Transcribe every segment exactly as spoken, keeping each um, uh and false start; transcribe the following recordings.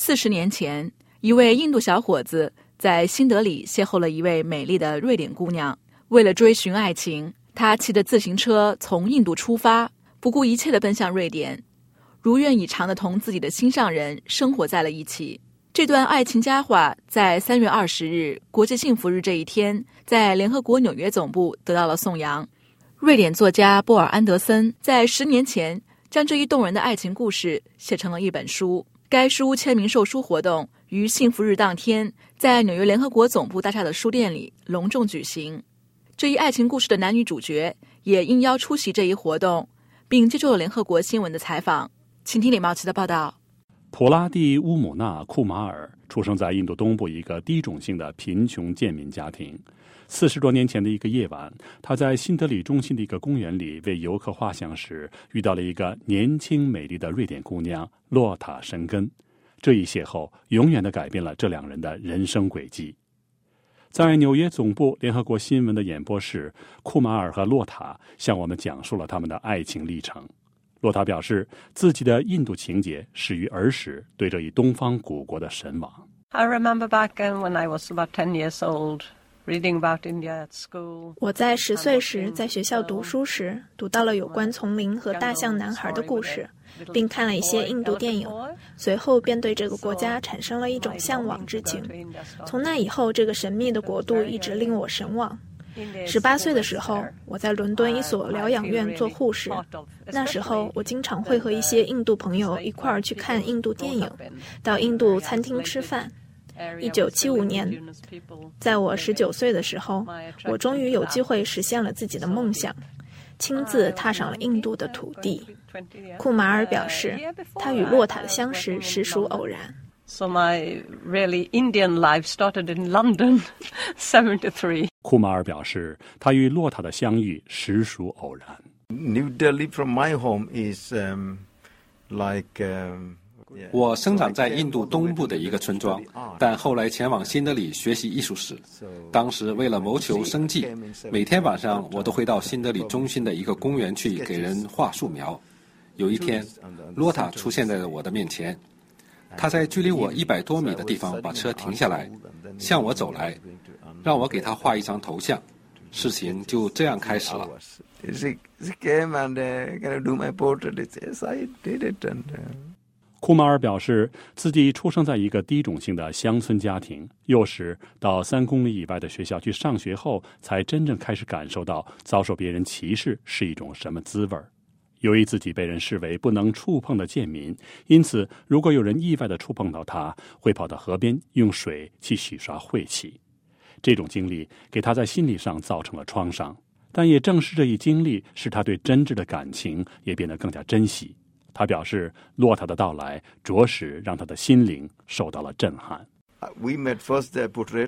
四十年前，一位印度小伙子在新德里邂逅了一位美丽的瑞典姑娘。为了追寻爱情，他骑着自行车从印度出发，不顾一切地奔向瑞典，如愿以偿地同自己的心上人生活在了一起。这段爱情佳话在三月二十日国际幸福日这一天，在联合国纽约总部得到了颂扬。瑞典作家波尔安德森在十年前将这一动人的爱情故事写成了一本书。该书签名售书活动于幸福日当天在纽约联合国总部大厦的书店里隆重举行。这一爱情故事的男女主角也应邀出席这一活动，并接受了联合国新闻的采访。请听李茂琪的报道。 普拉蒂乌姆纳库马尔出生在印度东部一个低种姓的贫穷贱民家庭。四十多年前的一个夜晚，他在新德里中心的一个公园里为游客画像时，遇到了一个年轻美丽的瑞典姑娘洛塔申根。这一邂逅永远地改变了这两人的人生轨迹。在纽约总部联合国新闻的演播室，库马尔和洛塔向我们讲述了他们的爱情历程。洛塔表示，自己的印度情结始于儿时对这一东方古国的神往。 I remember back when I was about ten years old, reading about India at school. 我在十岁时在学校读书时，读到了有关丛林和大象男孩的故事，并看了一些印度电影，随后便对这个国家产生了一种向往之情。从那以后，这个神秘的国度一直令我神往。十八岁的时候，我在伦敦一所疗养院做护士。那时候，我经常会和一些印度朋友一块儿去看印度电影，到印度餐厅吃饭。一九七五年，在我十九岁的时候，我终于有机会实现了自己的梦想，亲自踏上了印度的土地。库马尔表示，他与洛塔的相识实属偶然。 So my really Indian life started in London, seventy-three. 库马尔表示，他与洛塔的相遇实属偶然。 New Delhi from my home is um, like. Um, 我生长在印度东部的一个村庄，但后来前往新德里学习艺术史。当时为了谋求生计，每天晚上我都会到新德里中心的一个公园去给人画素描。有一天，洛塔出现在了我的面前。他在距离我一百多米的地方把车停下来，向我走来，让我给他画一张头像。事情就这样开始了。 库马尔表示，自己出生在一个低种姓的乡村家庭，幼时到三公里以外的学校去上学后，才真正开始感受到遭受别人歧视是一种什么滋味儿。由于自己被人视为不能触碰的贱民，因此如果有人意外地触碰到他，会跑到河边用水去洗刷晦气。这种经历给他在心理上造成了创伤，但也正是这一经历使他对真挚的感情也变得更加珍惜。他表示，洛塔的到来着实让他的心灵受到了震撼。 We met first at portrait,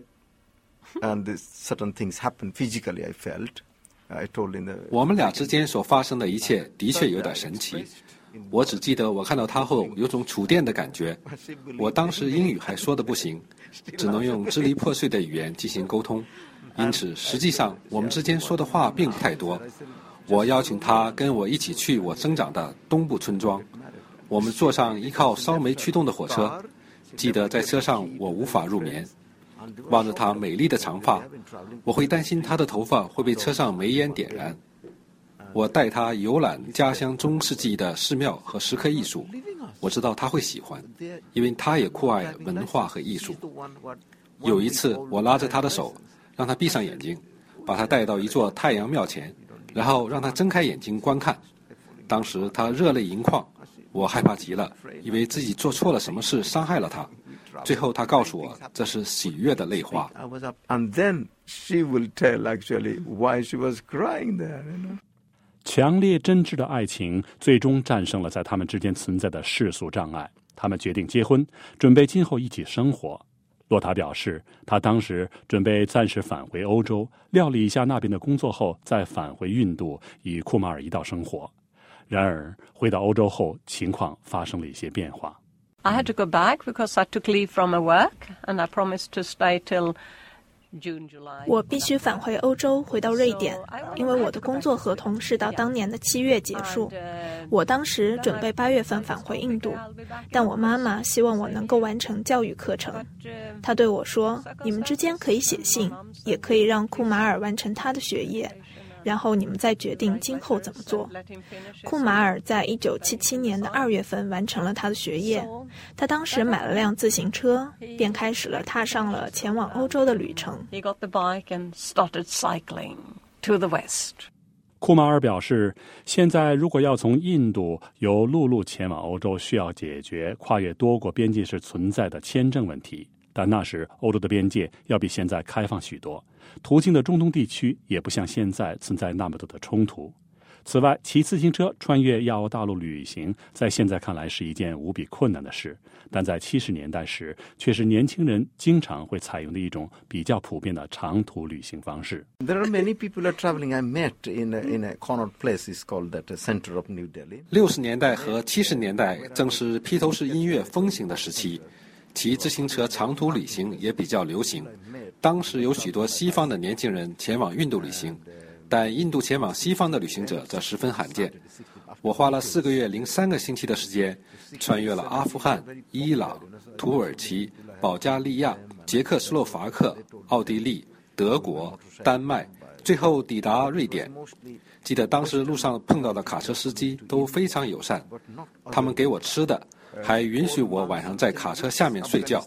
and certain things happened physically, I felt. 我们俩之间所发生的一切的确有点神奇。我只记得我看到他后有种触电的感觉。我当时英语还说得不行，只能用支离破碎的语言进行沟通，因此实际上我们之间说的话并不太多。我邀请他跟我一起去我生长的东部村庄。我们坐上一靠烧煤驱动的火车，记得在车上我无法入眠。望着她美丽的长发，我会担心她的头发会被车上煤烟点燃。我带她游览家乡中世纪的寺庙和石刻艺术，我知道她会喜欢，因为她也酷爱文化和艺术。有一次，我拉着她的手，让她闭上眼睛，把她带到一座太阳庙前，然后让她睁开眼睛观看。当时她热泪盈眶，我害怕极了，以为自己做错了什么事伤害了她。最后他告诉我，这是喜悦的泪花。 And then she will tell actually why she was crying there, you know? 强烈真挚的爱情最终战胜了在他们之间存在的世俗障碍，他们决定结婚，准备今后一起生活。洛塔表示，他当时准备暂时返回欧洲，料理一下那边的工作后再返回印度，与库马尔一道生活。然而回到欧洲后，情况发生了一些变化。 I had to go back because I took leave from my work and I promised to stay till 我必须返回欧洲，回到瑞典，因为我的工作合同是到当年的七月结束。我当时准备八月份返回印度，但我妈妈希望我能够完成教育课程。她对我说，你们之间可以写信，也可以让库马尔完成他的学业，然后你们再决定今后怎么做。库马尔在一九七七年的二月份完成了他的学业，他当时买了辆自行车，便开始了踏上了前往欧洲的旅程。 He got the bike and started cycling to the west. 库马尔表示，现在如果要从印度由陆路前往欧洲，需要解决跨越多国边境时存在的签证问题。但那时欧洲的边界要比现在开放许多，途经的中东地区也不像现在存在那么多的冲突。此外，骑自行车穿越亚欧大陆旅行，在现在看来是一件无比困难的事，但在七十年代时，却是年轻人经常会采用的一种比较普遍的长途旅行方式。 There are many people are traveling. I met in a, in a corner place. It's called that center of New Delhi. 六十年代和七十年代正是披头士音乐风行的时期，骑自行车长途旅行也比较流行。当时有许多西方的年轻人前往印度旅行，但印度前往西方的旅行者则十分罕见。我花了四个月零三个星期的时间，穿越了阿富汗、伊朗、土耳其、保加利亚、捷克斯洛伐克、奥地利、德国、丹麦，最后抵达瑞典。记得当时路上碰到的卡车司機都非常友善，他们给我吃的，还允许我晚上在卡车下面睡觉。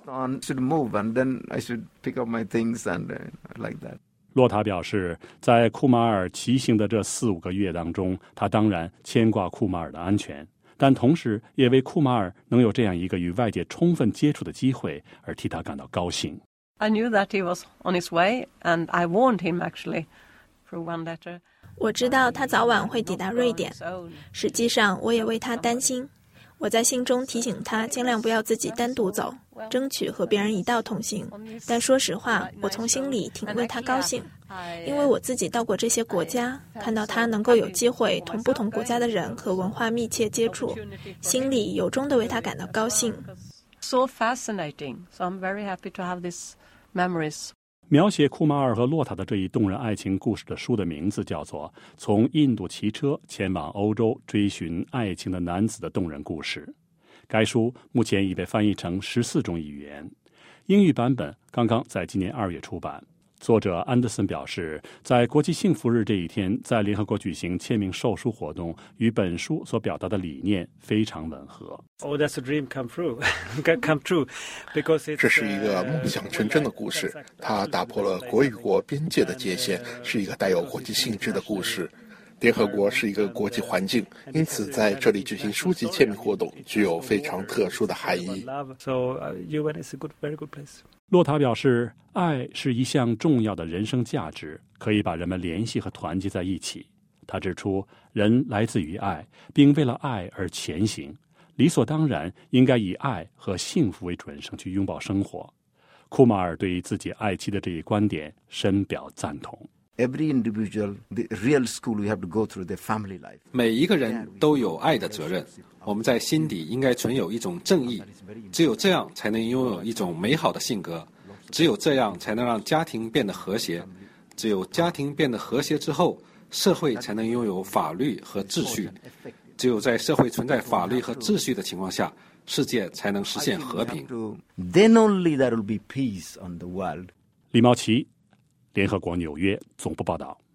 洛塔表示，在库马尔骑行的这四五个月当中，他当然牵挂库马尔的安全，但同时也为库马尔能有这样一个与外界充分接触的机会而替他感到高兴。 I knew that he was on his way, and I warned him actually through one letter. 我知道他早晚会抵达瑞典，实际上我也为他担心。我在信中提醒他尽量不要自己单独走，争取和别人一道同行。但说实话，我从心里挺为他高兴，因为我自己到过这些国家，看到他能够有机会同不同国家的人和文化密切接触，心里由衷地为他感到高兴。 So fascinating. So I'm very happy to have these memories. 描写库马尔和洛塔的这一动人爱情故事的书的名字叫做《从印度骑车前往欧洲追寻爱情的男子的动人故事》。该书目前已被翻译成十四种语言，英语版本刚刚在今年二月出版。作者安德森表示，在国际幸福日这一天，在联合国举行签名售书活动，与本书所表达的理念非常吻合。 Oh, that's a dream come true, come true, because it's. 这是一个梦想成真的故事，它打破了国与国边界的界限，是一个带有国际性质的故事。联合国是一个国际环境，因此在这里举行书籍签名活动具有非常特殊的含义。 洛塔表示，爱是一项重要的人生价值，可以把人们联系和团结在一起。他指出，人来自于爱，并为了爱而前行，理所当然应该以爱和幸福为准绳去拥抱生活。库马尔对于自己爱妻的这一观点深表赞同。 Every individual, the real school we have to go through their family life. 每一个人都有爱的责任，我们在心底应该存有一种正义，只有这样才能拥有一种美好的性格，只有这样才能让家庭变得和谐，只有家庭变得和谐之后，社会才能拥有法律和秩序，只有在社会存在法律和秩序的情况下，世界才能实现和平。 Then only there will be peace on the world. 李茂奇，联合国纽约总部报道。